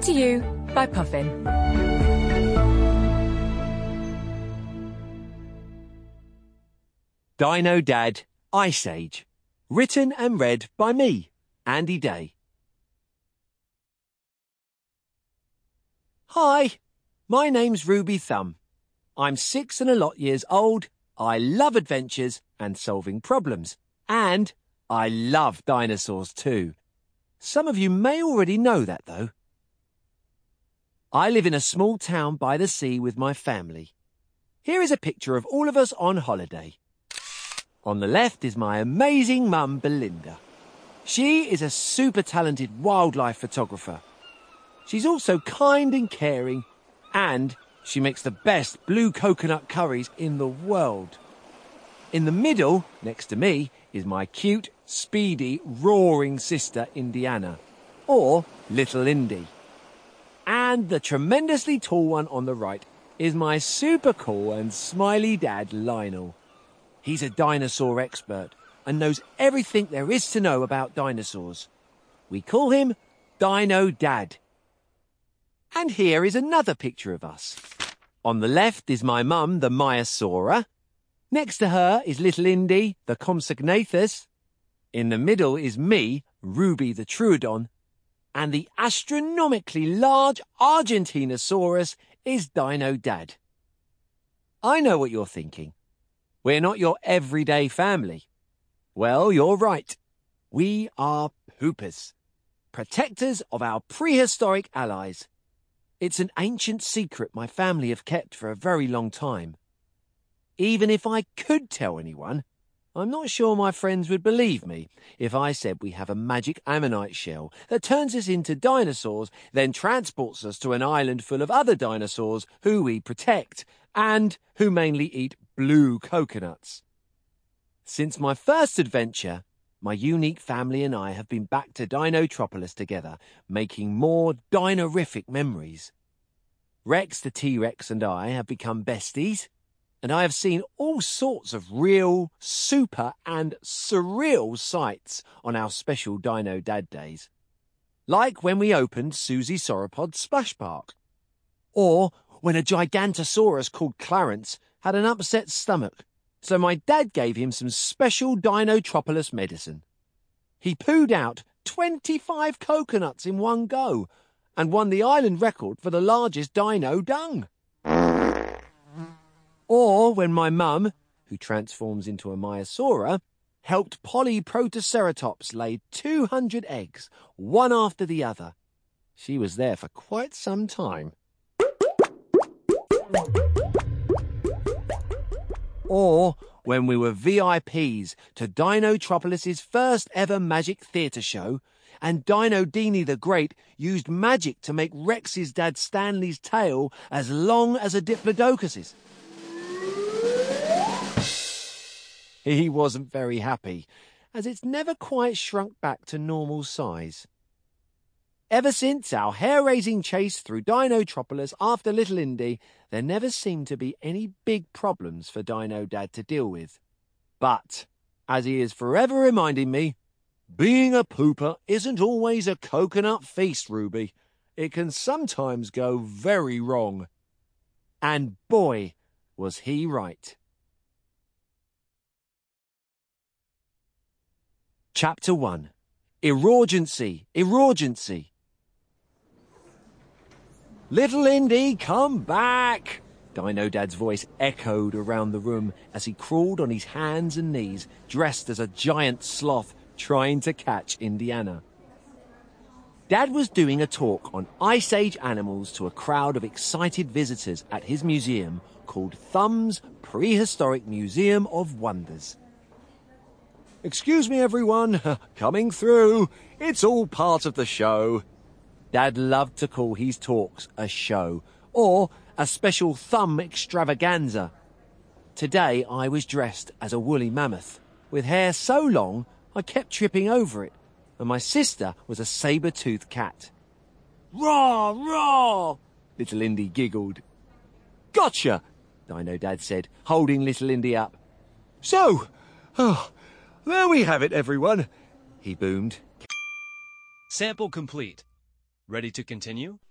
to You by Puffin. Dino Dad, Ice Age. Written and read by me, Andy Day. Hi, my name's Ruby Thumb. I'm 6 and a lot years old. I love adventures and solving problems. And I love dinosaurs too. Some of you may already know that though. I live in a small town by the sea with my family. Here is a picture of all of us on holiday. On the left is my amazing mum, Belinda. She is a super talented wildlife photographer. She's also kind and caring, and she makes the best blue coconut curries in the world. In the middle, next to me, is my cute, speedy, roaring sister, Indiana, or Little Indy. And the tremendously tall one on the right is my super cool and smiley dad, Lionel. He's a dinosaur expert and knows everything there is to know about dinosaurs. We call him Dino Dad. And here is another picture of us. On the left is my mum, the Maiasaura. Next to her is Little Indy, the Compsognathus. In the middle is me, Ruby the Troodon. And the astronomically large Argentinosaurus is Dino Dad. I know what you're thinking. We're not your everyday family. Well, you're right. We are poopers, protectors of our prehistoric allies. It's an ancient secret my family have kept for a very long time. Even if I could tell anyone, I'm not sure my friends would believe me if I said we have a magic ammonite shell that turns us into dinosaurs, then transports us to an island full of other dinosaurs who we protect and who mainly eat blue coconuts. Since my first adventure, my unique family and I have been back to Dinotropolis together, making more dinorific memories. Rex the T-Rex and I have become besties, and I have seen all sorts of real, super and surreal sights on our special Dino Dad days. Like when we opened Susie Sauropod's splash park. Or when a Gigantosaurus called Clarence had an upset stomach, so my dad gave him some special Dinotropolis medicine. He pooed out 25 coconuts in one go and won the island record for the largest dino dung. Or when my mum, who transforms into a Maiasaura, helped Polyprotoceratops lay 200 eggs, one after the other. She was there for quite some time. Or when we were VIPs to Dinotropolis's first ever magic theatre show, and Dino Dini the Great used magic to make Rex's dad Stanley's tail as long as a Diplodocus's. He wasn't very happy, as it's never quite shrunk back to normal size. Ever since our hair-raising chase through Dinotropolis after Little Indy, there never seemed to be any big problems for Dino Dad to deal with. But, as he is forever reminding me, being a pooper isn't always a coconut feast, Ruby. It can sometimes go very wrong. And boy, was he right. Chapter 1. Erogency. Little Indy, come back! Dino Dad's voice echoed around the room as he crawled on his hands and knees, dressed as a giant sloth trying to catch Indiana. Dad was doing a talk on Ice Age animals to a crowd of excited visitors at his museum called Thumb's Prehistoric Museum of Wonders. Excuse me, everyone. Coming through. It's all part of the show. Dad loved to call his talks a show, or a special thumb extravaganza. Today I was dressed as a woolly mammoth, with hair so long I kept tripping over it, and my sister was a saber-toothed cat. Raw, raw! Little Indy giggled. Gotcha! Dino Dad said, holding Little Indy up. So, there we have it, everyone, he boomed. Sample complete. Ready to continue?